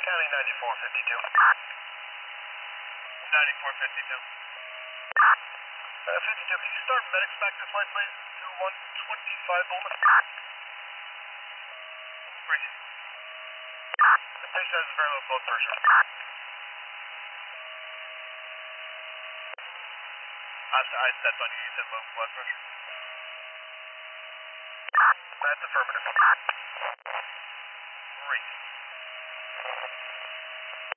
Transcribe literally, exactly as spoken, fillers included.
County ninety-four fifty-two. ninety-four fifty-two. Uh, fifty-two, can you start medics back this way, please? To one twenty-five Bowman. Breathe. The patient has very low blood pressure. I, I stepped on you, you said low blood pressure. That's affirmative. Breathe.